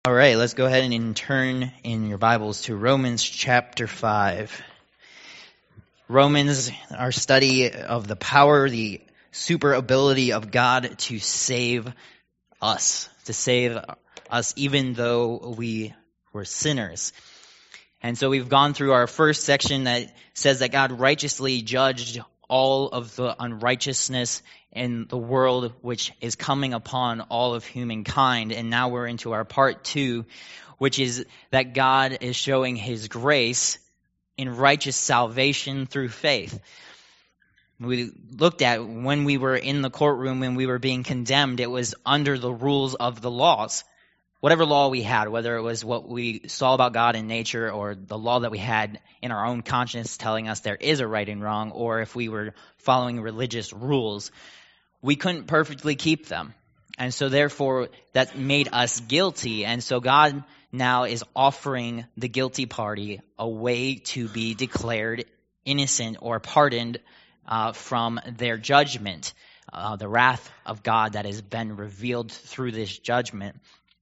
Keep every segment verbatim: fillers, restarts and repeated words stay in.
All right, let's go ahead and turn in your Bibles to Romans chapter five. Romans, our study of the power, the super ability of God to save us, to save us even though we were sinners. And so we've gone through our first section that says that God righteously judged all of the unrighteousness in the world which is coming upon all of humankind. And now we're into our part two, which is that God is showing his grace in righteous salvation through faith. We looked at when we were in the courtroom, when we were being condemned, it was under the rules of the laws. Whatever law we had, whether it was what we saw about God in nature or the law that we had in our own conscience telling us there is a right and wrong, or if we were following religious rules, we couldn't perfectly keep them. And so therefore that made us guilty. And so God now is offering the guilty party a way to be declared innocent or pardoned uh, from their judgment, uh, the wrath of God that has been revealed through this judgment.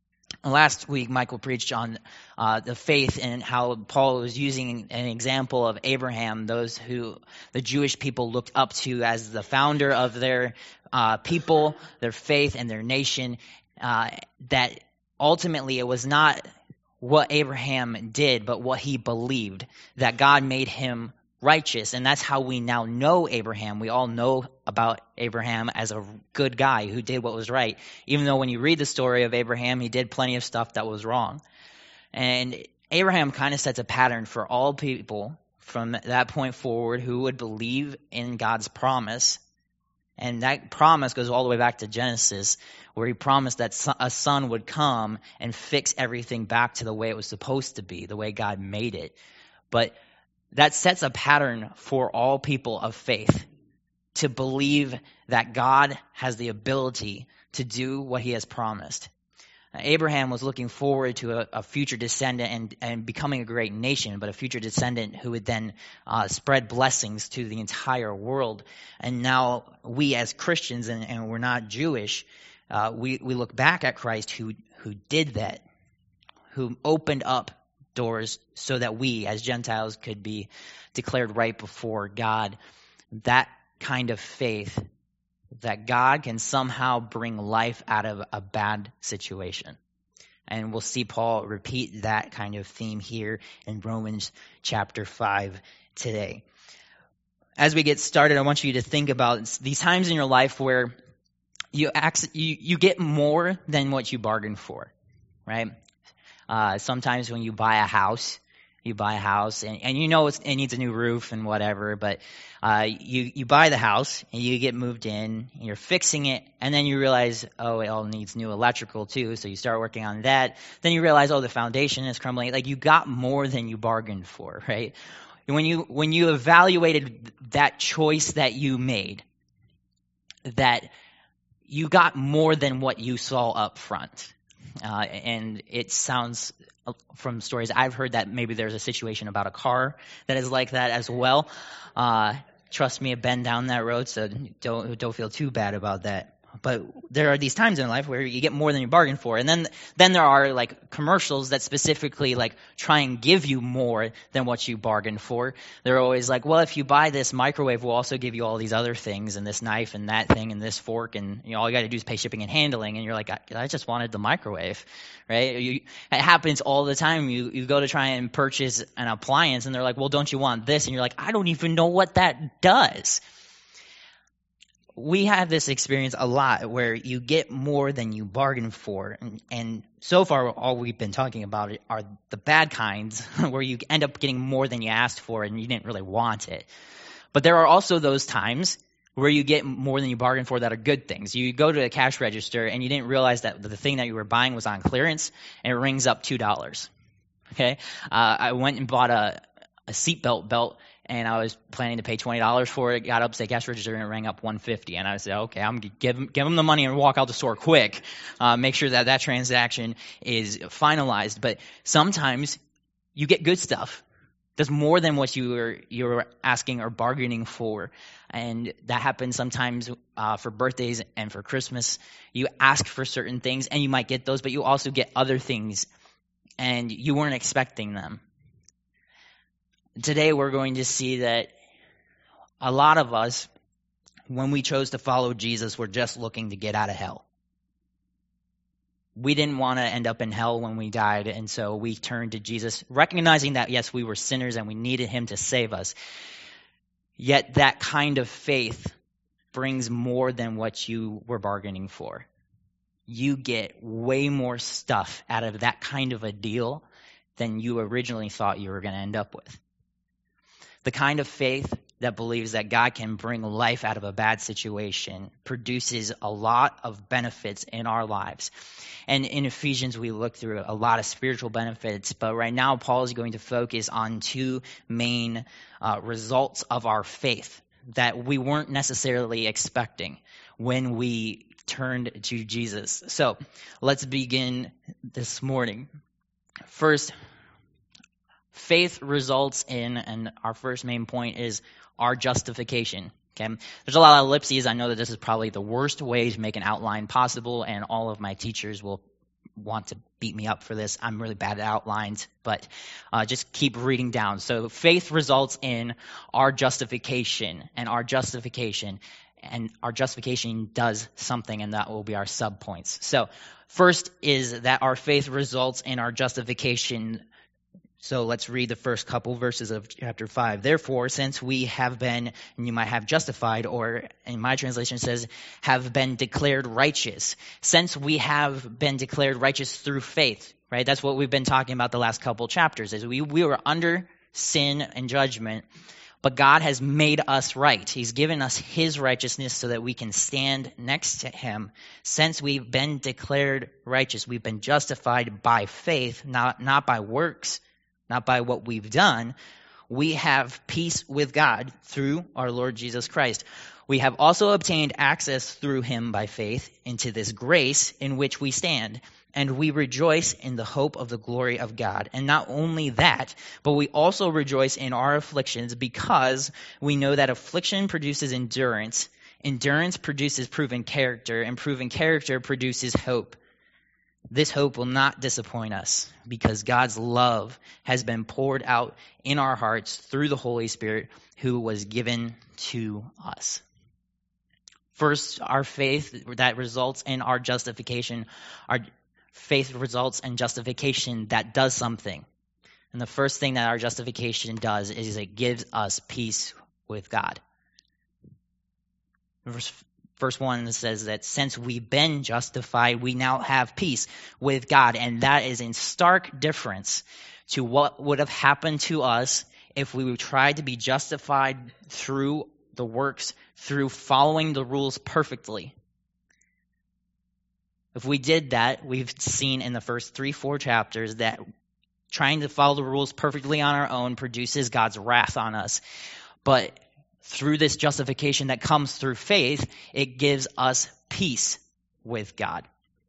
Last week, Michael preached on uh, the faith and how Paul was using an example of Abraham, those who the Jewish people looked up to as the founder of their uh, people, their faith, and their nation, uh, that ultimately it was not what Abraham did, but what he believed, that God made him righteous. And that's how we now know Abraham. We all know about Abraham as a good guy who did what was right. Even though when you read the story of Abraham, he did plenty of stuff that was wrong. And Abraham kind of sets a pattern for all people from that point forward who would believe in God's promise. And that promise goes all the way back to Genesis, where he promised that a son would come and fix everything back to the way it was supposed to be, the way God made it. But that sets a pattern for all people of faith to believe that God has the ability to do what he has promised. Abraham was looking forward to a, a future descendant and, and becoming a great nation, but a future descendant who would then uh, spread blessings to the entire world. And now we as Christians, and, and we're not Jewish, uh, we, we look back at Christ who, who did that, who opened up doors so that we as Gentiles could be declared right before God. That kind of faith that God can somehow bring life out of a bad situation. And we'll see Paul repeat that kind of theme here in Romans chapter five today. As we get started, I want you to think about these times in your life where you act, you, you get more than what you bargained for, right? Uh, sometimes when you buy a house, you buy a house and, and you know it's, it needs a new roof and whatever, but uh, you, you buy the house and you get moved in and you're fixing it, and then you realize, oh, it all needs new electrical too, so you start working on that. Then you realize, oh, the foundation is crumbling. Like, you got more than you bargained for, right? And when you when you evaluated that choice that you made, that you got more than what you saw up front. Uh, and it sounds from stories I've heard that maybe there's a situation about a car that is like that as well. Uh, trust me, I've been down that road, so don't don't feel too bad about that. But there are these times in life where you get more than you bargained for. And then then there are like commercials that specifically like try and give you more than what you bargained for. They're always like, well, if you buy this microwave, we'll also give you all these other things, and this knife and that thing and this fork, and you know, all you got to do is pay shipping and handling. And you're like, I, I just wanted the microwave, right? You, it happens all the time. You you go to try and purchase an appliance, and they're like, well, don't you want this? And you're like, I don't even know what that does. We have this experience a lot where you get more than you bargained for. And, and so far, all we've been talking about are the bad kinds where you end up getting more than you asked for and you didn't really want it. But there are also those times where you get more than you bargained for that are good things. You go to a cash register and you didn't realize that the thing that you were buying was on clearance, and it rings up two dollars. Okay? Uh, I went and bought a, a seatbelt belt, and I was planning to pay twenty dollars for it. Got up to the cash register and it rang up one hundred fifty dollars. And I said, okay, I'm going to give them, give them the money and walk out the store quick. Uh, make sure that that transaction is finalized. But sometimes you get good stuff does more than what you were you were asking or bargaining for. And that happens sometimes uh, for birthdays and for Christmas. You ask for certain things and you might get those, but you also get other things and you weren't expecting them. Today we're going to see that a lot of us, when we chose to follow Jesus, were just looking to get out of hell. We didn't want to end up in hell when we died, and so we turned to Jesus, recognizing that, yes, we were sinners and we needed him to save us. Yet that kind of faith brings more than what you were bargaining for. You get way more stuff out of that kind of a deal than you originally thought you were going to end up with. The kind of faith that believes that God can bring life out of a bad situation produces a lot of benefits in our lives. And in Ephesians, we look through a lot of spiritual benefits, but right now Paul is going to focus on two main uh, results of our faith that we weren't necessarily expecting when we turned to Jesus. So let's begin this morning. First, faith results in, and our first main point is our justification. Okay, there's a lot of ellipses. I know that this is probably the worst way to make an outline possible, and all of my teachers will want to beat me up for this. I'm really bad at outlines, but uh, just keep reading down. So faith results in our justification, and our justification, and our justification does something, and that will be our subpoints. So first is that our faith results in our justification. So let's read the first couple verses of chapter five. Therefore, since we have been, and you might have justified, or in my translation it says, have been declared righteous. Since we have been declared righteous through faith, right? That's what we've been talking about the last couple chapters, is we, we were under sin and judgment, but God has made us right. He's given us his righteousness so that we can stand next to him. Since we've been declared righteous, we've been justified by faith, not, not by works, not by what we've done. We have peace with God through our Lord Jesus Christ. We have also obtained access through him by faith into this grace in which we stand, and we rejoice in the hope of the glory of God. And not only that, but we also rejoice in our afflictions, because we know that affliction produces endurance. Endurance produces proven character, and proven character produces hope. This hope will not disappoint us, because God's love has been poured out in our hearts through the Holy Spirit who was given to us. First, our faith that results in our justification. Our faith results in justification that does something. And the first thing that our justification does is it gives us peace with God. Verse Verse one says that since we've been justified, we now have peace with God. And that is in stark difference to what would have happened to us if we tried to be justified through the works, through following the rules perfectly. If we did that, we've seen in the first three, four chapters that trying to follow the rules perfectly on our own produces God's wrath on us. But through this justification that comes through faith, it gives us peace with God.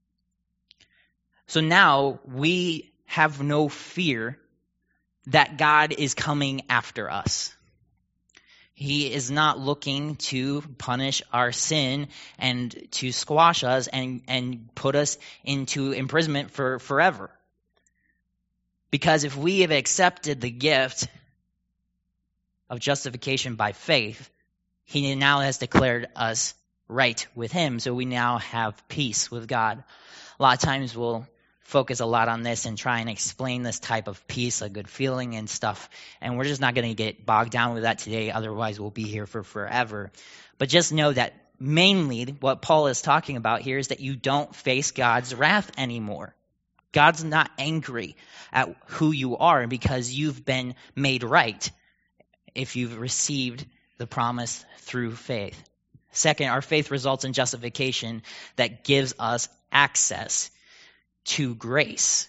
So now we have no fear that God is coming after us. He is not looking to punish our sin and to squash us and, and put us into imprisonment for forever. Because if we have accepted the gift of justification by faith, he now has declared us right with him. So we now have peace with God. A lot of times we'll focus a lot on this and try and explain this type of peace, a good feeling and stuff. And we're just not going to get bogged down with that today. Otherwise we'll be here for forever. But just know that mainly what Paul is talking about here is that you don't face God's wrath anymore. God's not angry at who you are because you've been made right if you've received the promise through faith. Second, our faith results in justification that gives us access to grace.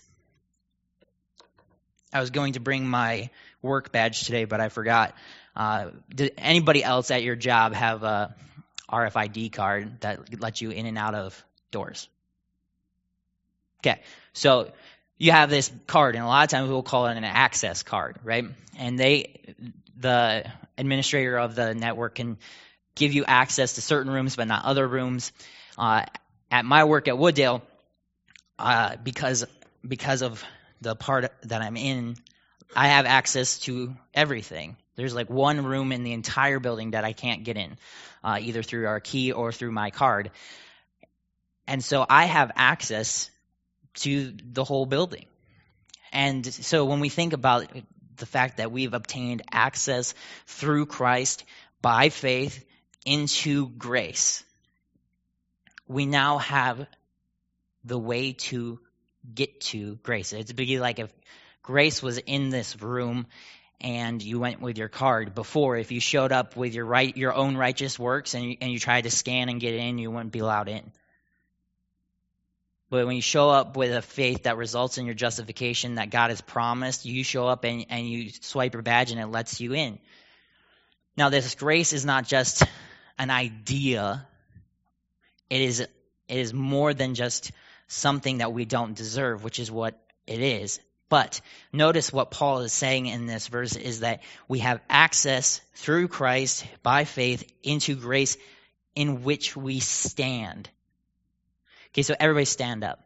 I was going to bring my work badge today, but I forgot. Uh, did anybody else at your job have a R F I D card that lets you in and out of doors? Okay, so you have this card, and a lot of times we'll call it an access card, right? And they, the administrator of the network can give you access to certain rooms, but not other rooms. Uh, at my work at Wooddale, uh, because because of the part that I'm in, I have access to everything. There's like one room in the entire building that I can't get in, uh, either through our key or through my card. And so I have access to the whole building. And so when we think about the fact that we've obtained access through Christ by faith into grace, we now have the way to get to grace. It's be like if grace was in this room and you went with your card. Before, if you showed up with your right, your own righteous works and you, and you tried to scan and get in, you wouldn't be allowed in. But when you show up with a faith that results in your justification that God has promised, you show up and, and you swipe your badge and it lets you in. Now, this grace is not just an idea. It is, it is more than just something that we don't deserve, which is what it is. But notice what Paul is saying in this verse is that we have access through Christ by faith into grace in which we stand. Okay, so everybody stand up.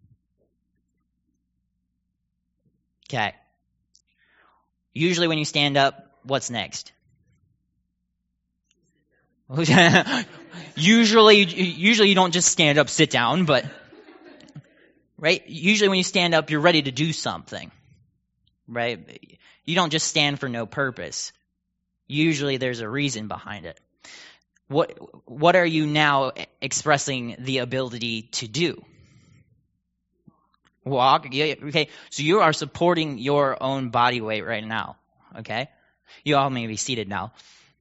Okay. Usually when you stand up, what's next? usually, usually you don't just stand up, sit down, but, right? Usually when you stand up, you're ready to do something, right? You don't just stand for no purpose. Usually there's a reason behind it. What what are you now expressing the ability to do? Walk? Yeah, okay, so you are supporting your own body weight right now, okay? You all may be seated now.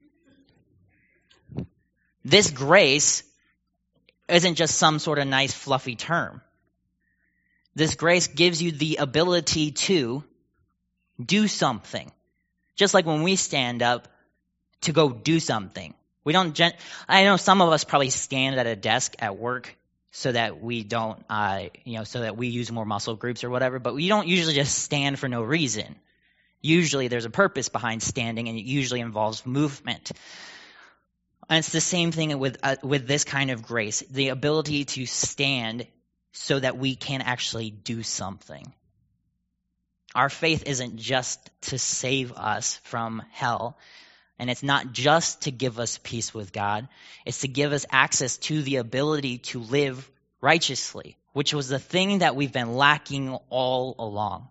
This grace isn't just some sort of nice fluffy term. This grace gives you the ability to do something. Just like when we stand up to go do something. We don't, gen- I know some of us probably stand at a desk at work so that we don't, uh, you know, so that we use more muscle groups or whatever, but we don't usually just stand for no reason. Usually there's a purpose behind standing, and it usually involves movement. And it's the same thing with, uh, with this kind of grace, the ability to stand so that we can actually do something. Our faith isn't just to save us from hell. And it's not just to give us peace with God. It's to give us access to the ability to live righteously, which was the thing that we've been lacking all along.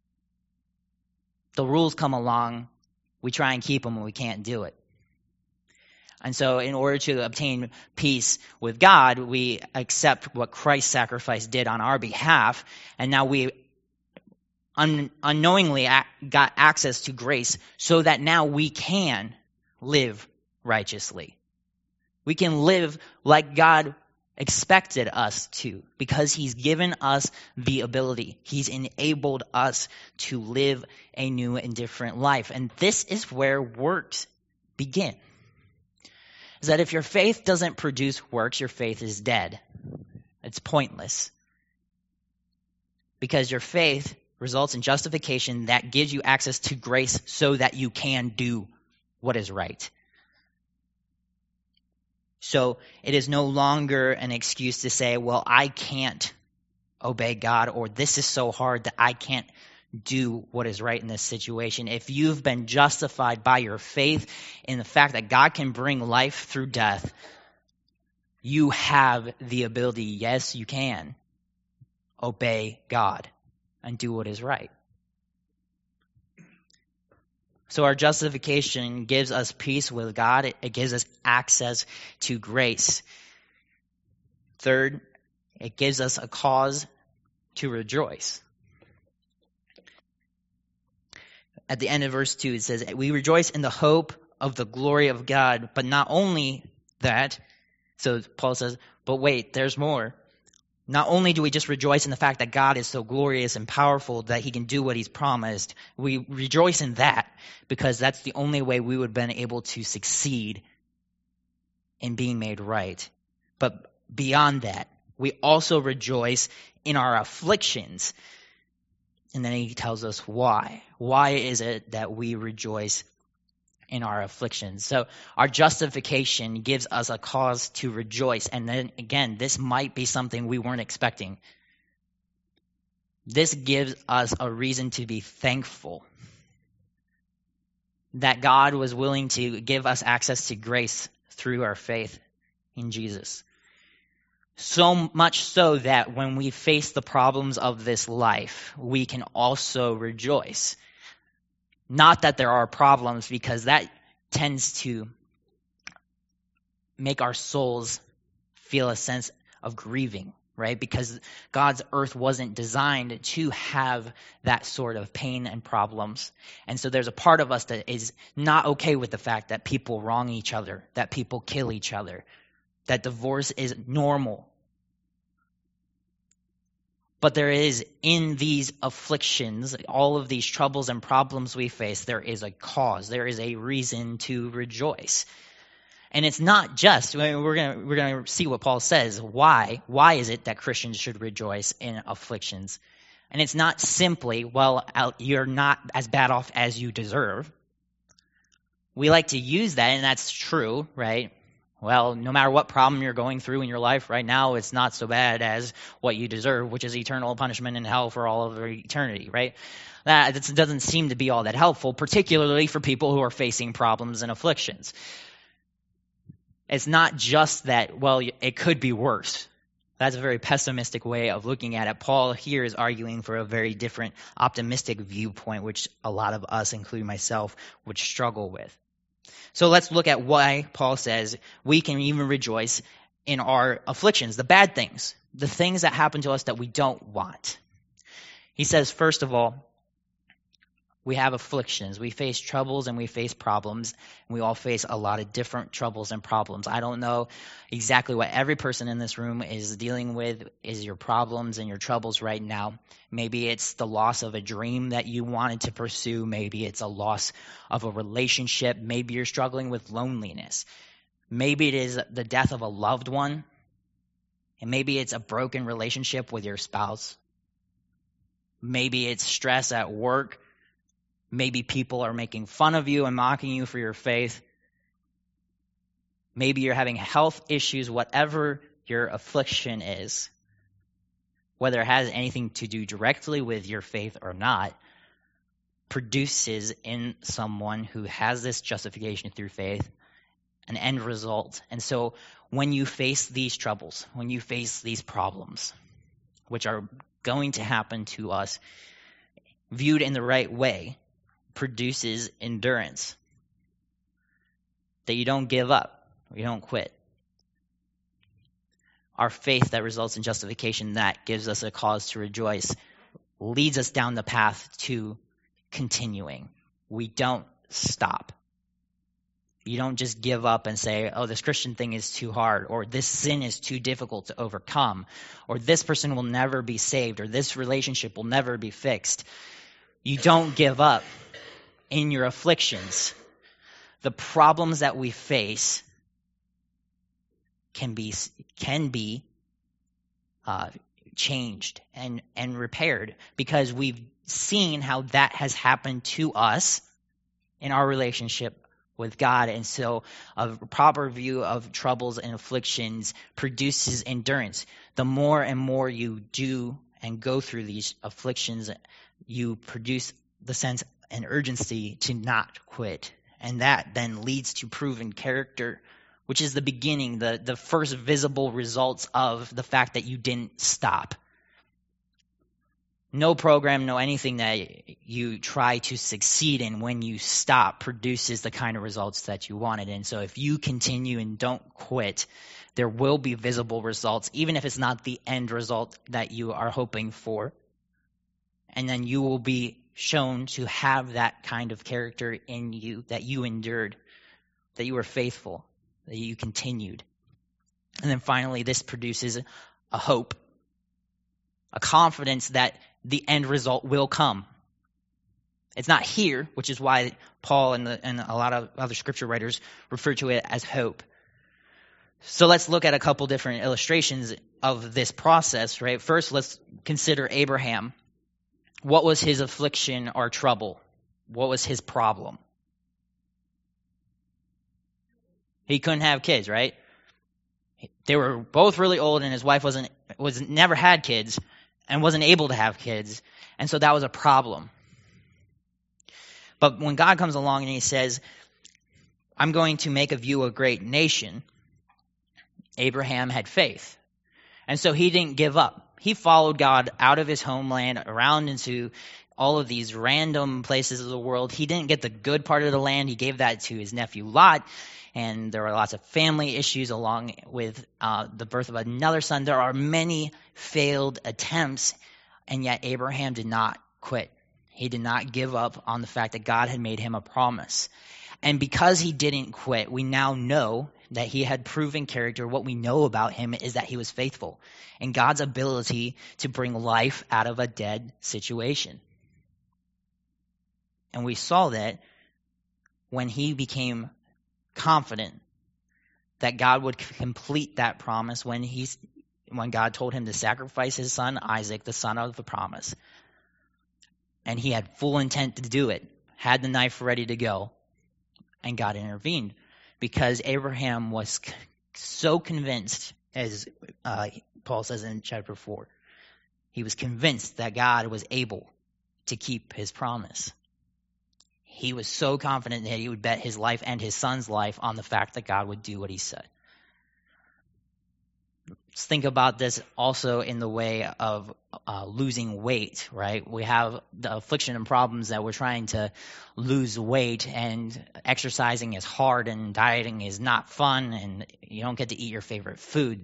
The rules come along, we try and keep them, and we can't do it. And so in order to obtain peace with God, we accept what Christ's sacrifice did on our behalf, and now we un- unknowingly a- got access to grace so that now we can live righteously. We can live like God expected us to, because he's given us the ability. He's enabled us to live a new and different life. And this is where works begin. Is that if your faith doesn't produce works, your faith is dead. It's pointless. Because your faith results in justification that gives you access to grace so that you can do what is right. So it is no longer an excuse to say, well, I can't obey God, or this is so hard that I can't do what is right in this situation. If you've been justified by your faith in the fact that God can bring life through death, you have the ability, yes, you can obey God and do what is right. So our justification gives us peace with God. It, it gives us access to grace. Third, it gives us a cause to rejoice. At the end of verse two, it says, we rejoice in the hope of the glory of God. But not only that, so Paul says, but wait, there's more. Not only do we just rejoice in the fact that God is so glorious and powerful that he can do what he's promised, we rejoice in that because that's the only way we would have been able to succeed in being made right. But beyond that, we also rejoice in our afflictions. And then he tells us why. Why is it that we rejoice in our afflictions? So our justification gives us a cause to rejoice. And then again, this might be something we weren't expecting. This gives us a reason to be thankful that God was willing to give us access to grace through our faith in Jesus. So much so that when we face the problems of this life, we can also rejoice. Not that there are problems, because that tends to make our souls feel a sense of grieving, right? Because God's earth wasn't designed to have that sort of pain and problems. And so there's a part of us that is not okay with the fact that people wrong each other, that people kill each other, that divorce is normal. But there is, in these afflictions, all of these troubles and problems we face, there is a cause. There is a reason to rejoice. And it's not just, we're going we're going to see what Paul says. Why? Why is it that Christians should rejoice in afflictions? And it's not simply, well, you're not as bad off as you deserve. We like to use that, and that's true, right? Well, no matter what problem you're going through in your life right now, it's not so bad as what you deserve, which is eternal punishment in hell for all of eternity, right? That doesn't seem to be all that helpful, particularly for people who are facing problems and afflictions. It's not just that, well, it could be worse. That's a very pessimistic way of looking at it. Paul here is arguing for a very different, optimistic viewpoint, which a lot of us, including myself, would struggle with. So let's look at why Paul says we can even rejoice in our afflictions, the bad things, the things that happen to us that we don't want. He says, first of all, we have afflictions. We face troubles and we face problems. And we all face a lot of different troubles and problems. I don't know exactly what every person in this room is dealing with, is your problems and your troubles right now. Maybe it's the loss of a dream that you wanted to pursue. Maybe it's a loss of a relationship. Maybe you're struggling with loneliness. Maybe it is the death of a loved one. And maybe it's a broken relationship with your spouse. Maybe it's stress at work. Maybe people are making fun of you and mocking you for your faith. Maybe you're having health issues, whatever your affliction is, whether it has anything to do directly with your faith or not, produces in someone who has this justification through faith an end result. And so when you face these troubles, when you face these problems, which are going to happen to us, viewed in the right way, produces endurance. That you don't give up, you don't quit. Our faith that results in justification, that gives us a cause to rejoice, leads us down the path to continuing. We don't stop. You don't just give up and say, oh, this Christian thing is too hard, or this sin is too difficult to overcome, or this person will never be saved, or this relationship will never be fixed. You don't give up in your afflictions. The problems that we face can be can be uh, changed and, and repaired, because we've seen how that has happened to us in our relationship with God. And so a proper view of troubles and afflictions produces endurance. The more and more you do and go through these afflictions, you produce the sense and urgency to not quit. And that then leads to proven character, which is the beginning, the, the first visible results of the fact that you didn't stop. No program, no anything that you try to succeed in when you stop produces the kind of results that you wanted. And so if you continue and don't quit, there will be visible results, even if it's not the end result that you are hoping for. And then you will be shown to have that kind of character in you, that you endured, that you were faithful, that you continued. And then finally, this produces a hope, a confidence that the end result will come. It's not here, which is why Paul and, the, and a lot of other scripture writers refer to it as hope. So let's look at a couple different illustrations of this process, right? First, let's consider Abraham. What was his affliction or trouble? What was his problem? He couldn't have kids, right? They were both really old, and his wife wasn't was never had kids and wasn't able to have kids, and so that was a problem. But when God comes along and he says, I'm going to make of you a great nation, Abraham had faith. And so he didn't give up. He followed God out of his homeland, around into all of these random places of the world. He didn't get the good part of the land. He gave that to his nephew Lot. And there were lots of family issues along with uh, the birth of another son. There are many failed attempts, and yet Abraham did not quit. He did not give up on the fact that God had made him a promise. And because he didn't quit, we now know that he had proven character. What we know about him is that he was faithful and God's ability to bring life out of a dead situation. And we saw that when he became confident that God would complete that promise when he's when God told him to sacrifice his son Isaac, the son of the promise. And he had full intent to do it, had the knife ready to go, and God intervened because Abraham was so convinced, as uh, Paul says in chapter four, he was convinced that God was able to keep his promise. He was so confident that he would bet his life and his son's life on the fact that God would do what he said. Let's think about this also in the way of uh, losing weight, right? We have the affliction and problems that we're trying to lose weight, and exercising is hard and dieting is not fun, and you don't get to eat your favorite food.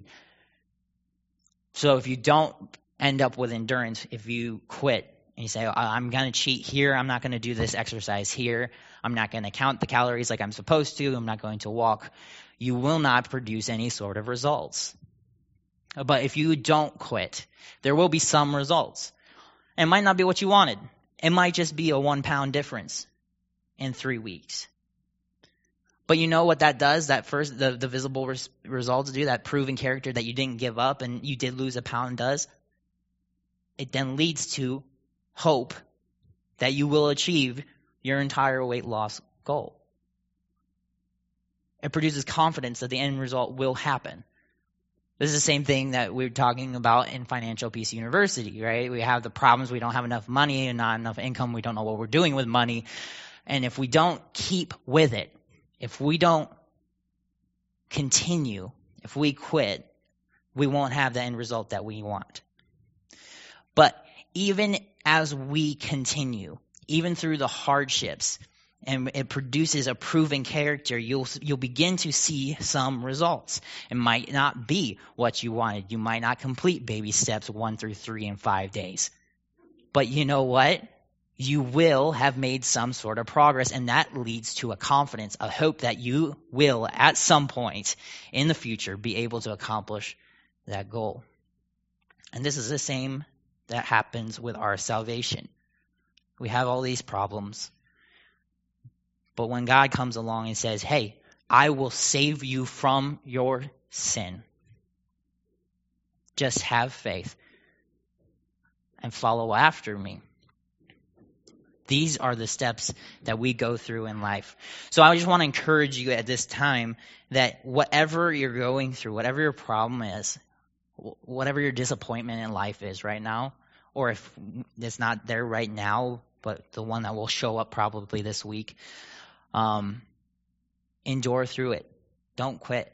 So if you don't end up with endurance, if you quit, and you say, I'm going to cheat here, I'm not going to do this exercise here, I'm not going to count the calories like I'm supposed to, I'm not going to walk, you will not produce any sort of results. But if you don't quit, there will be some results. It might not be what you wanted. It might just be a one pound difference in three weeks. But you know what that does, that first, the, the visible res- results do, that proven character that you didn't give up and you did lose a pound does? It then leads to hope that you will achieve your entire weight loss goal. It produces confidence that the end result will happen. This is the same thing that we're talking about in Financial Peace University, right? We have the problems, we don't have enough money and not enough income, we don't know what we're doing with money. And if we don't keep with it, if we don't continue, if we quit, we won't have the end result that we want. But even as we continue, even through the hardships, and it produces a proven character, you'll you'll begin to see some results. It might not be what you wanted. You might not complete baby steps one through three in five days. But you know what? You will have made some sort of progress, and that leads to a confidence, a hope that you will, at some point in the future, be able to accomplish that goal. And this is the same that happens with our salvation. We have all these problems. But when God comes along and says, hey, I will save you from your sin, just have faith and follow after me. These are the steps that we go through in life. So I just want to encourage you at this time that whatever you're going through, whatever your problem is, whatever your disappointment in life is right now, or if it's not there right now, but the one that will show up probably this week, Um, endure through it. Don't quit.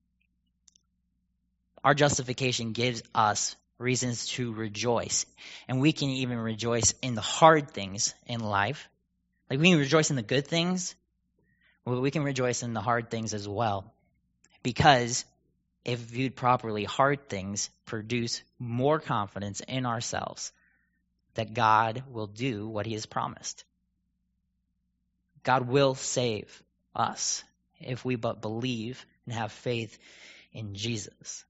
Our justification gives us reasons to rejoice. And we can even rejoice in the hard things in life. Like we can rejoice in the good things, but we can rejoice in the hard things as well. Because if viewed properly, hard things produce more confidence in ourselves that God will do what he has promised. God will save us if we but believe and have faith in Jesus.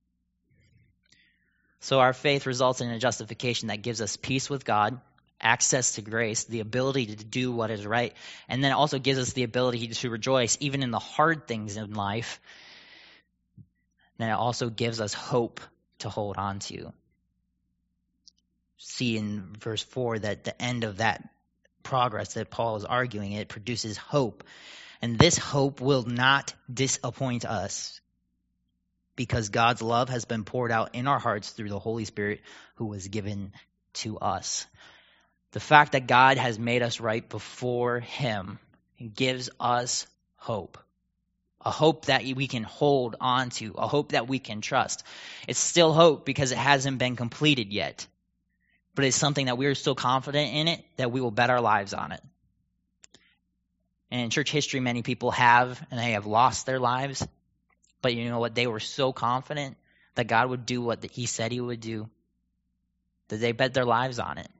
So our faith results in a justification that gives us peace with God, access to grace, the ability to do what is right, and then it also gives us the ability to rejoice even in the hard things in life. Then it also gives us hope to hold on to. see in verse four that the end of that progress that Paul is arguing, it produces hope. And this hope will not disappoint us because God's love has been poured out in our hearts through the Holy Spirit who was given to us. The fact that God has made us right before him gives us hope. A hope that we can hold on to, a hope that we can trust. It's still hope because it hasn't been completed yet. But it's something that we're still confident in it, that we will bet our lives on it. And in church history, many people have, and they have lost their lives. But you know what? They were so confident that God would do what he said he would do, that they bet their lives on it.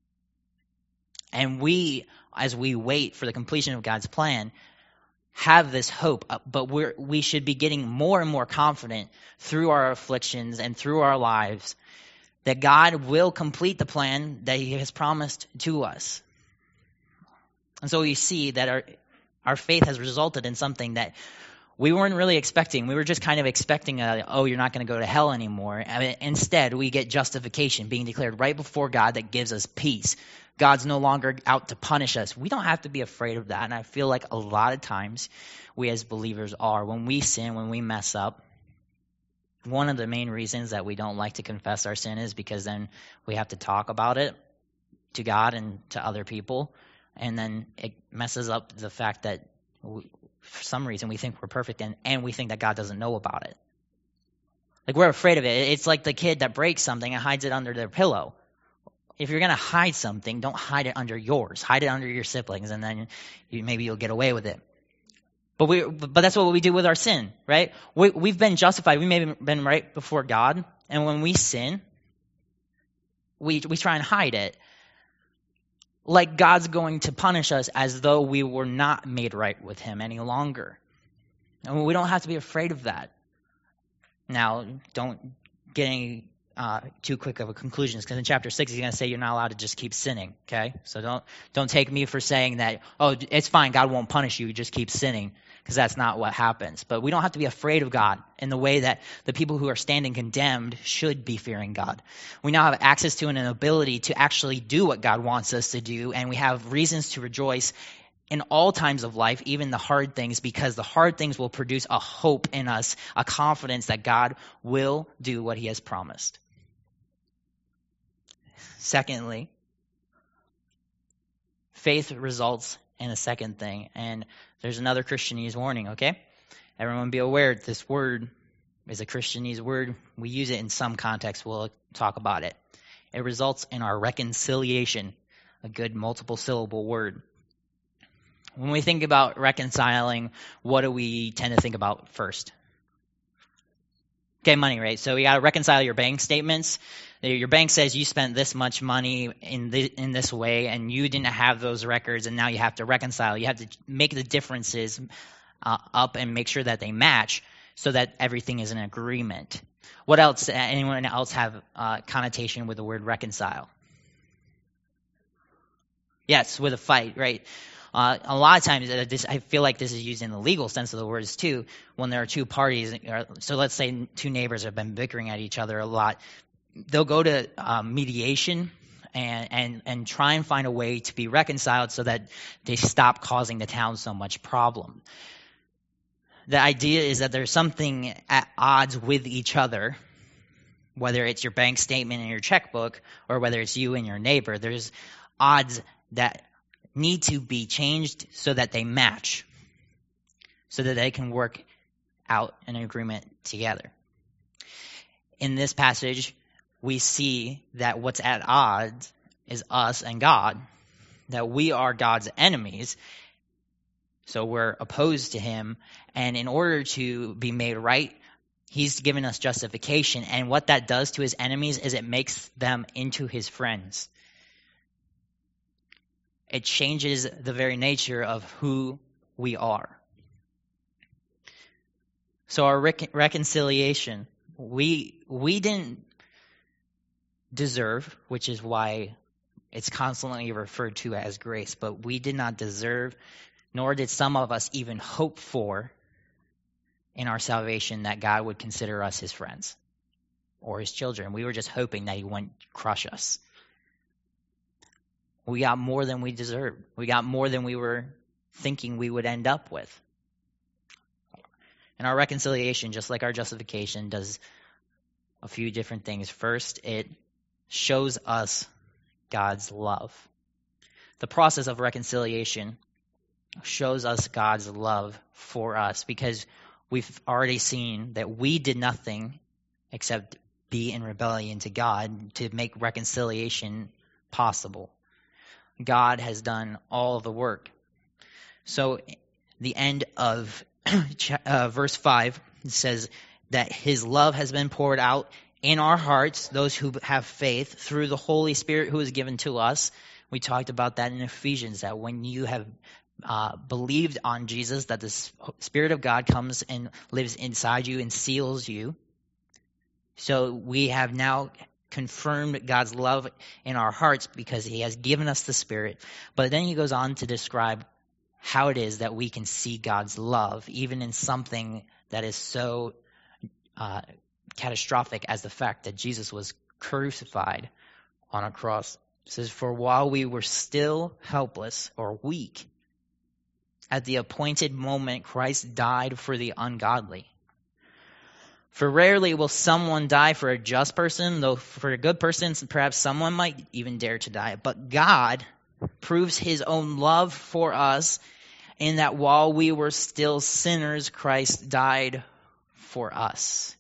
And we, as we wait for the completion of God's plan, have this hope, but we're, we should be getting more and more confident through our afflictions and through our lives that God will complete the plan that he has promised to us. And so you see that our, our faith has resulted in something that we weren't really expecting. We were just kind of expecting, a, oh, you're not going to go to hell anymore. I mean, instead, we get justification being declared right before God that gives us peace. God's no longer out to punish us. We don't have to be afraid of that. And I feel like a lot of times we as believers are. When we sin, when we mess up, one of the main reasons that we don't like to confess our sin is because then we have to talk about it to God and to other people. And then it messes up the fact that we, for some reason we think we're perfect and, and we think that God doesn't know about it. Like we're afraid of it. It's like the kid that breaks something and hides it under their pillow. If you're going to hide something, don't hide it under yours. Hide it under your siblings, and then you, maybe you'll get away with it. But we, but that's what we do with our sin, right? We, we've been justified. We may have been right before God, and when we sin, we we try and hide it, like God's going to punish us as though we were not made right with him any longer. And we don't have to be afraid of that. Now, don't get any Uh, too quick of a conclusion, because in chapter six he's going to say you're not allowed to just keep sinning. Okay, so don't don't take me for saying that. Oh, it's fine, God won't punish you. You just keep sinning, because that's not what happens. But we don't have to be afraid of God in the way that the people who are standing condemned should be fearing God. We now have access to and an ability to actually do what God wants us to do, and we have reasons to rejoice in all times of life, even the hard things, because the hard things will produce a hope in us, a confidence that God will do what he has promised. Secondly, faith results in a second thing. And there's another Christianese warning, okay? Everyone be aware that this word is a Christianese word. We use it in some contexts. We'll talk about it. It results in our reconciliation, a good multiple syllable word. When we think about reconciling, what do we tend to think about first? Okay, money, right? So you got to reconcile your bank statements. Your bank says you spent this much money in the, in this way, and you didn't have those records, and now you have to reconcile. You have to make the differences uh, up and make sure that they match so that everything is in agreement. What else? Anyone else have uh, connotation with the word reconcile? Yes, with a fight, right? Uh, a lot of times, uh, this, I feel like this is used in the legal sense of the words too, when there are two parties. Uh, so let's say two neighbors have been bickering at each other a lot. They'll go to um, mediation and, and, and try and find a way to be reconciled so that they stop causing the town so much problem. The idea is that there's something at odds with each other, whether it's your bank statement and your checkbook or whether it's you and your neighbor. There's odds that need to be changed so that they match, so that they can work out an agreement together. In this passage, we see that what's at odds is us and God, that we are God's enemies, so we're opposed to him, and in order to be made right, he's given us justification, and what that does to his enemies is it makes them into his friends. It changes the very nature of who we are. So our rec- reconciliation, we we didn't deserve, which is why it's constantly referred to as grace, but we did not deserve, nor did some of us even hope for in our salvation that God would consider us his friends or his children. We were just hoping that he wouldn't crush us We got more than we deserved. We got more than we were thinking we would end up with. And our reconciliation, just like our justification, does a few different things. First, it shows us God's love. The process of reconciliation shows us God's love for us because we've already seen that we did nothing except be in rebellion to God to make reconciliation possible. God has done all of the work. So the end of uh, verse five says that his love has been poured out in our hearts, those who have faith, through the Holy Spirit who is given to us. We talked about that in Ephesians, that when you have uh, believed on Jesus, that the Spirit of God comes and lives inside you and seals you. So we have now confirmed God's love in our hearts because he has given us the Spirit. But then he goes on to describe how it is that we can see God's love, even in something that is so uh, catastrophic as the fact that Jesus was crucified on a cross. It says, for while we were still helpless or weak, at the appointed moment, Christ died for the ungodly. For rarely will someone die for a just person, though for a good person, perhaps someone might even dare to die. But God proves his own love for us in that while we were still sinners, Christ died for us.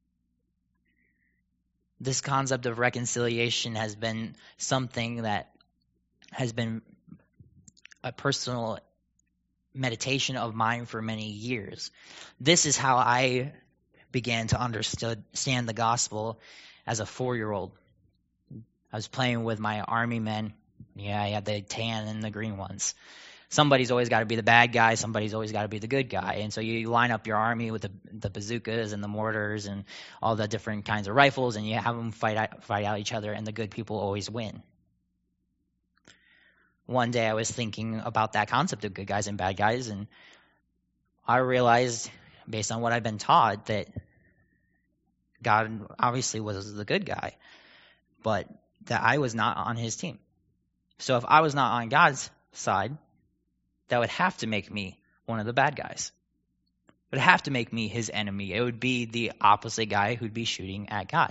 This concept of reconciliation has been something that has been a personal meditation of mine for many years. This is how I began to understand the gospel as a four-year-old. I was playing with my army men. Yeah, I had the tan and the green ones. Somebody's always got to be the bad guy. Somebody's always got to be the good guy. And so you line up your army with the, the bazookas and the mortars and all the different kinds of rifles, and you have them fight out, fight out each other, and the good people always win. One day I was thinking about that concept of good guys and bad guys, and I realized, based on what I've been taught, that God obviously was the good guy, but that I was not on his team. So if I was not on God's side, that would have to make me one of the bad guys. It would have to make me his enemy. It would be the opposite guy who'd be shooting at God.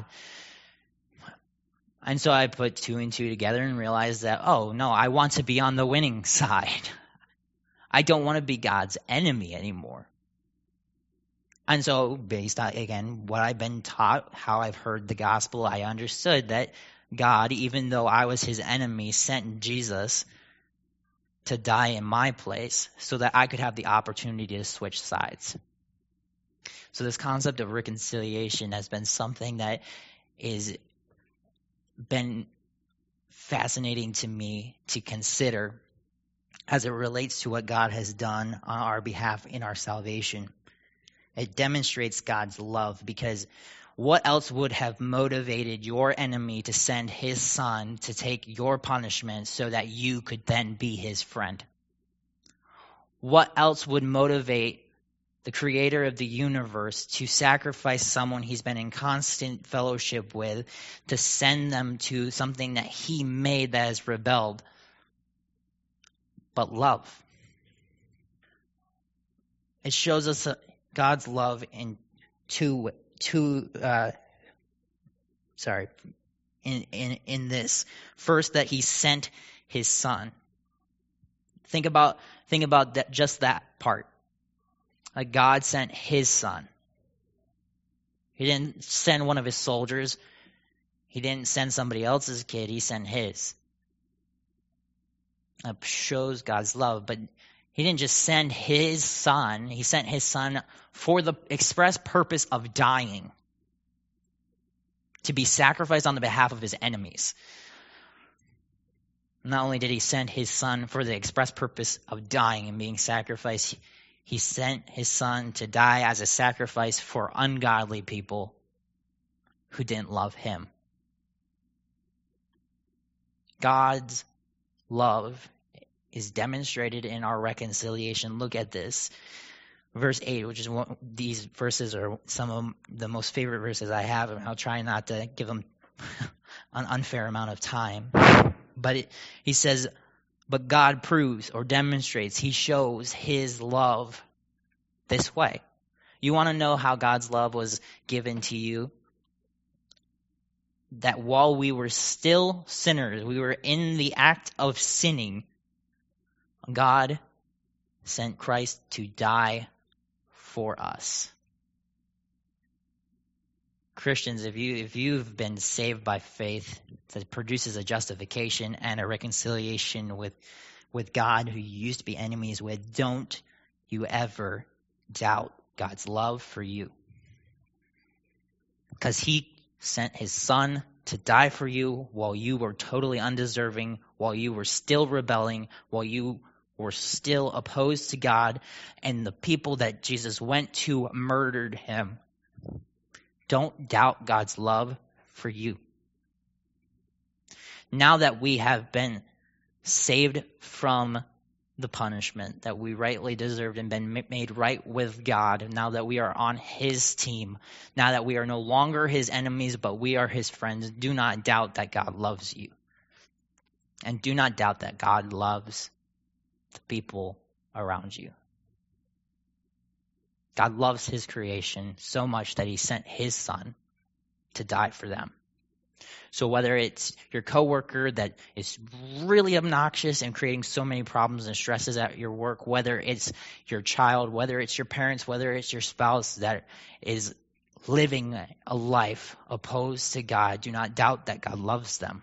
And so I put two and two together and realized that, oh, no, I want to be on the winning side. I don't want to be God's enemy anymore. And so based on, again, what I've been taught, how I've heard the gospel, I understood that God, even though I was his enemy, sent Jesus to die in my place so that I could have the opportunity to switch sides. So this concept of reconciliation has been something that is been fascinating to me to consider as it relates to what God has done on our behalf in our salvation. It demonstrates God's love, because what else would have motivated your enemy to send his son to take your punishment so that you could then be his friend? What else would motivate the creator of the universe to sacrifice someone he's been in constant fellowship with, to send them to something that he made that has rebelled, but love? It shows us God's love in two two uh, sorry in, in in this. First, that he sent his son. Think about think about that, just that part. Like, God sent his son. He didn't send one of his soldiers. He didn't send somebody else's kid. He sent his. That shows God's love. But he didn't just send his son. He sent his son for the express purpose of dying, to be sacrificed on the behalf of his enemies. Not only did he send his son for the express purpose of dying and being sacrificed, he sent his son to die as a sacrifice for ungodly people who didn't love him. God's love is demonstrated in our reconciliation. Look at this. Verse eight, which is one, these verses are some of the most favorite verses I have, and I'll try not to give them an unfair amount of time. But it, he says, but God proves or demonstrates, he shows his love this way. You want to know how God's love was given to you? That while we were still sinners, we were in the act of sinning, God sent Christ to die for us. Christians, if you if you've been saved by faith, that produces a justification and a reconciliation with with God who you used to be enemies with, don't you ever doubt God's love for you. Because he sent his son to die for you while you were totally undeserving, while you were still rebelling, while you were still opposed to God, and the people that Jesus went to murdered him. Don't doubt God's love for you. Now that we have been saved from the punishment that we rightly deserved and been made right with God, now that we are on his team, now that we are no longer his enemies, but we are his friends, do not doubt that God loves you. And do not doubt that God loves the people around you. God loves his creation so much that he sent his son to die for them. So whether it's your coworker that is really obnoxious and creating so many problems and stresses at your work, whether it's your child, whether it's your parents, whether it's your spouse that is living a life opposed to God, do not doubt that God loves them.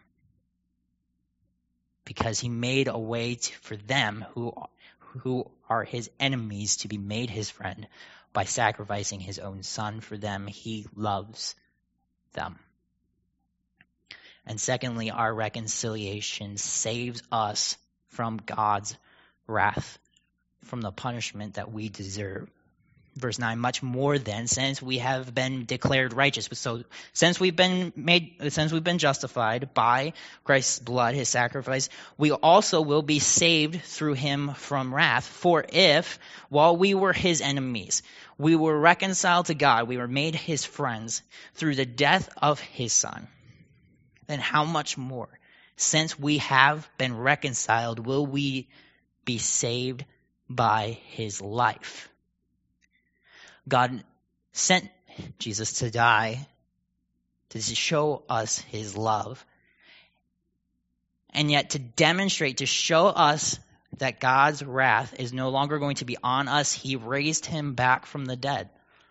Because he made a way to, for them who, who are his enemies to be made his friend by sacrificing his own son for them. He loves them. And secondly, our reconciliation saves us from God's wrath, from the punishment that we deserve. Verse nine, much more then, since we have been declared righteous. So since we've been made, since we've been justified by Christ's blood, his sacrifice, we also will be saved through him from wrath. For if, while we were his enemies, we were reconciled to God, we were made his friends through the death of his son, then how much more, since we have been reconciled, will we be saved by his life? God sent Jesus to die to show us his love. And yet to demonstrate, to show us that God's wrath is no longer going to be on us, he raised him back from the dead.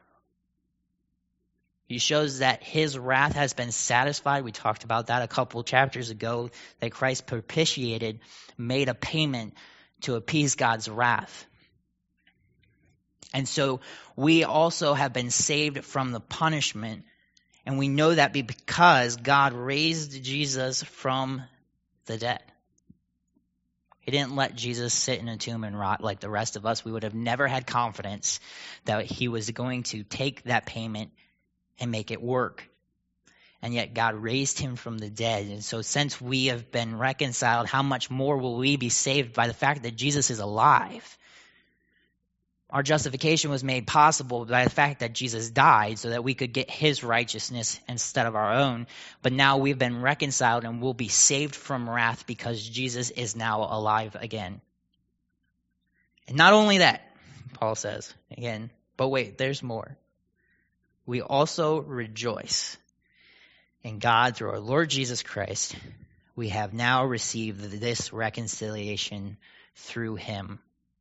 He shows that his wrath has been satisfied. We talked about that a couple chapters ago, that Christ propitiated, made a payment to appease God's wrath. And so we also have been saved from the punishment. And we know that because God raised Jesus from the dead. He didn't let Jesus sit in a tomb and rot like the rest of us. We would have never had confidence that he was going to take that payment and make it work. And yet God raised him from the dead. And so since we have been reconciled, how much more will we be saved by the fact that Jesus is alive? Our justification was made possible by the fact that Jesus died so that we could get his righteousness instead of our own. But now we've been reconciled and will be saved from wrath because Jesus is now alive again. And not only that, Paul says again, but wait, there's more. We also rejoice in God through our Lord Jesus Christ. We have now received this reconciliation through him.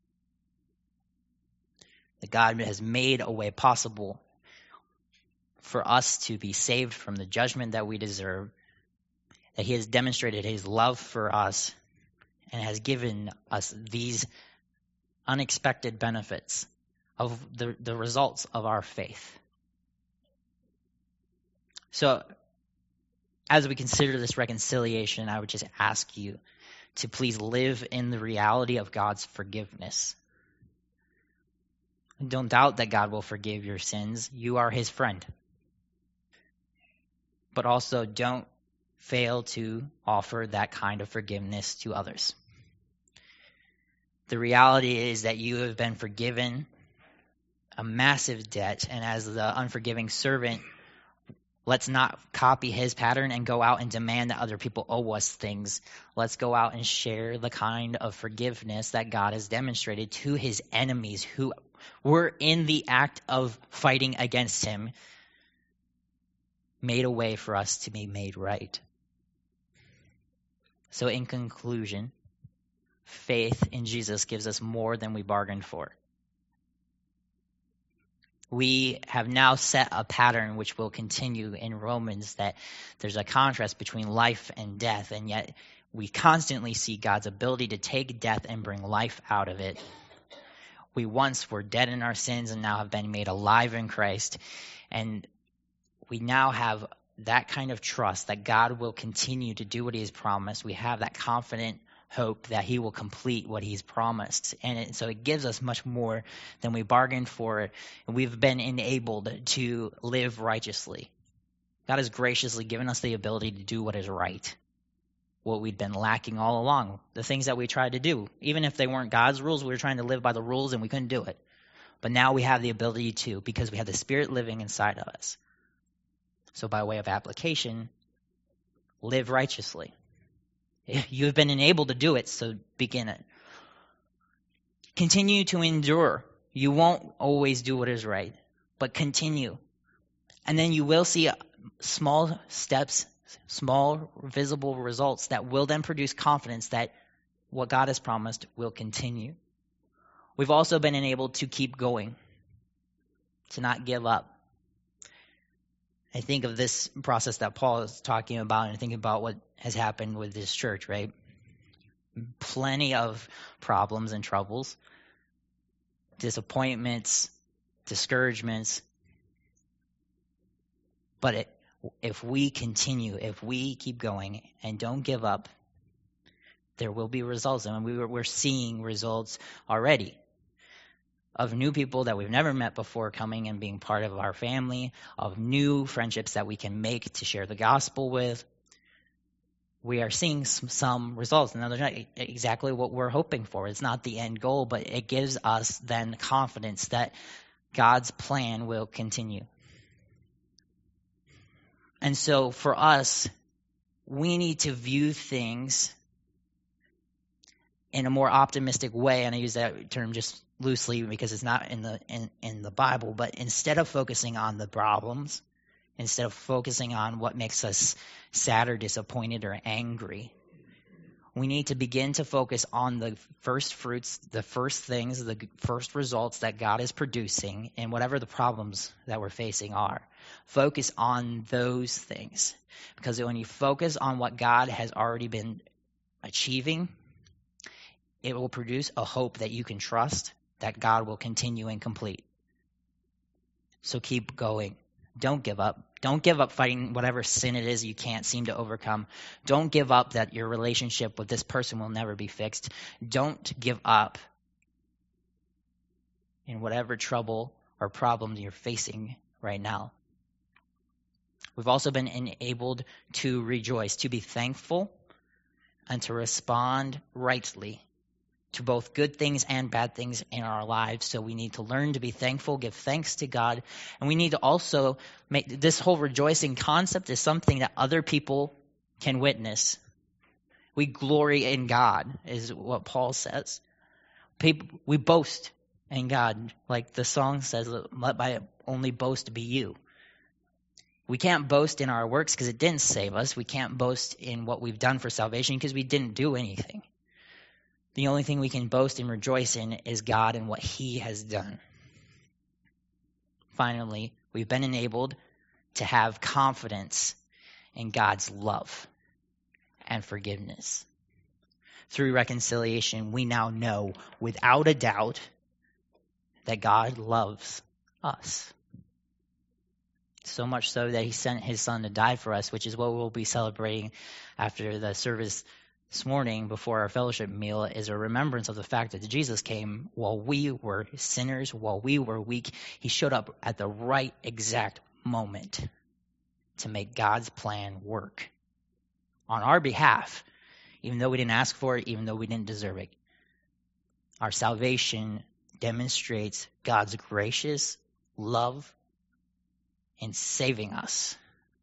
That God has made a way possible for us to be saved from the judgment that we deserve. That he has demonstrated his love for us and has given us these unexpected benefits of the, the results of our faith. So, as we consider this reconciliation, I would just ask you to please live in the reality of God's forgiveness. Don't doubt that God will forgive your sins. You are his friend. But also don't fail to offer that kind of forgiveness to others. The reality is that you have been forgiven a massive debt, and as the unforgiving servant Let's not copy his pattern and go out and demand that other people owe us things. Let's go out and share the kind of forgiveness that God has demonstrated to his enemies who were in the act of fighting against him, made a way for us to be made right. So in conclusion, faith in Jesus gives us more than we bargained for. We have now set a pattern which will continue in Romans, that there's a contrast between life and death, and yet we constantly see God's ability to take death and bring life out of it. We once were dead in our sins and now have been made alive in Christ, and we now have that kind of trust that God will continue to do what he has promised. We have that confident hope that he will complete what he's promised. And it, so it gives us much more than we bargained for. And we've been enabled to live righteously. God has graciously given us the ability to do what is right, what we'd been lacking all along, the things that we tried to do. Even if they weren't God's rules, we were trying to live by the rules and we couldn't do it. But now we have the ability to, because we have the Spirit living inside of us. So by way of application, live righteously. You have been enabled to do it, so begin it. Continue to endure. You won't always do what is right, but continue. And then you will see small steps, small visible results that will then produce confidence that what God has promised will continue. We've also been enabled to keep going, to not give up. I think of this process that Paul is talking about, and I think about what has happened with this church, right? Plenty of problems and troubles, disappointments, discouragements. But it, if we continue, if we keep going and don't give up, there will be results. I mean, we were, we're seeing results already of new people that we've never met before coming and being part of our family, of new friendships that we can make to share the gospel with. We are seeing some, some results. Now, they're not exactly what we're hoping for. It's not the end goal, but it gives us then confidence that God's plan will continue. And so for us, we need to view things in a more optimistic way, and I use that term just loosely because it's not in the in, in the Bible, but instead of focusing on the problems, instead of focusing on what makes us sad or disappointed or angry, we need to begin to focus on the first fruits, the first things, the first results that God is producing in whatever the problems that we're facing are. Focus on those things, because when you focus on what God has already been achieving, it will produce a hope that you can trust that God will continue and complete. So keep going. Don't give up. Don't give up fighting whatever sin it is you can't seem to overcome. Don't give up that your relationship with this person will never be fixed. Don't give up in whatever trouble or problems you're facing right now. We've also been enabled to rejoice, to be thankful, and to respond rightly to both good things and bad things in our lives. So we need to learn to be thankful, give thanks to God. And we need to also make this whole rejoicing concept is something that other people can witness. We glory in God, is what Paul says. People, we boast in God, like the song says, let my only boast be you. We can't boast in our works because it didn't save us. We can't boast in what we've done for salvation because we didn't do anything. The only thing we can boast and rejoice in is God and what he has done. Finally, we've been enabled to have confidence in God's love and forgiveness. Through reconciliation, we now know without a doubt that God loves us. So much so that he sent his son to die for us, which is what we'll be celebrating after the service this morning before our fellowship meal, is a remembrance of the fact that Jesus came while we were sinners, while we were weak. He showed up at the right exact moment to make God's plan work on our behalf, even though we didn't ask for it, even though we didn't deserve it. Our salvation demonstrates God's gracious love in saving us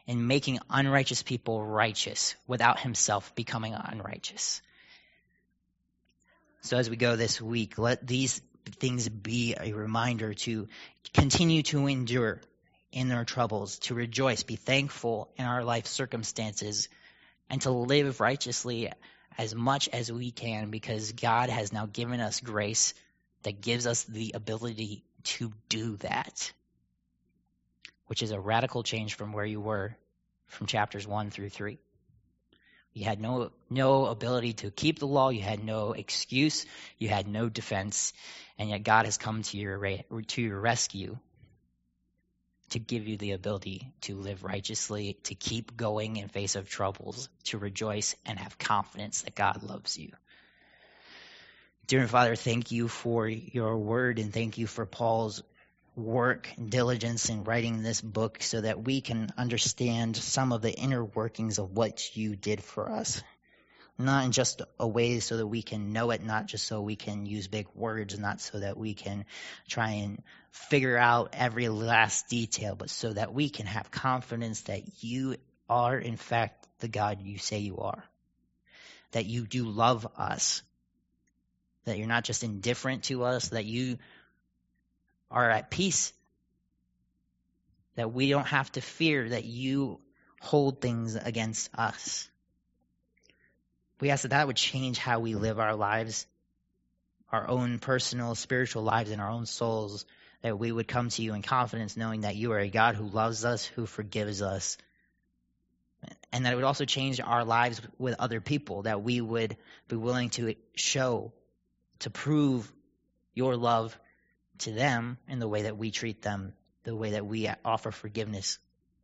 in making unrighteous people righteous without himself becoming unrighteous. So as we go this week, let these things be a reminder to continue to endure in our troubles, to rejoice, be thankful in our life circumstances, and to live righteously as much as we can, because God has now given us grace that gives us the ability to do that, which is a radical change from where you were from chapters one through three. You had no no ability to keep the law. You had no excuse. You had no defense. And yet God has come to your to your rescue to give you the ability to live righteously, to keep going in face of troubles, to rejoice and have confidence that God loves you. Dear Father, thank you for your word, and thank you for Paul's work and diligence in writing this book so that we can understand some of the inner workings of what you did for us. Not in just a way so that we can know it, not just so we can use big words, not so that we can try and figure out every last detail, but so that we can have confidence that you are in fact the God you say you are, that you do love us, that you're not just indifferent to us, that you are at peace, that we don't have to fear that you hold things against us. We ask that that would change how we live our lives, our own personal spiritual lives in our own souls, that we would come to you in confidence knowing that you are a God who loves us, who forgives us, and that it would also change our lives with other people, that we would be willing to show, to prove your love to them in the way that we treat them, the way that we offer forgiveness.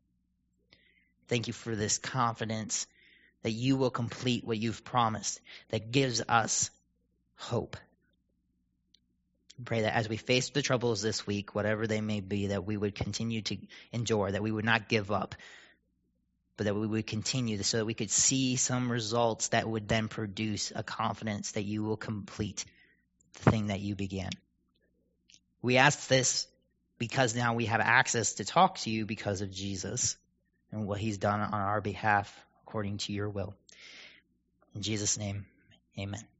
Thank you for this confidence that you will complete what you've promised, that gives us hope. I pray that as we face the troubles this week, whatever they may be, that we would continue to endure, that we would not give up, but that we would continue so that we could see some results that would then produce a confidence that you will complete the thing that you began. We ask this because now we have access to talk to you because of Jesus and what he's done on our behalf according to your will. In Jesus' name, amen.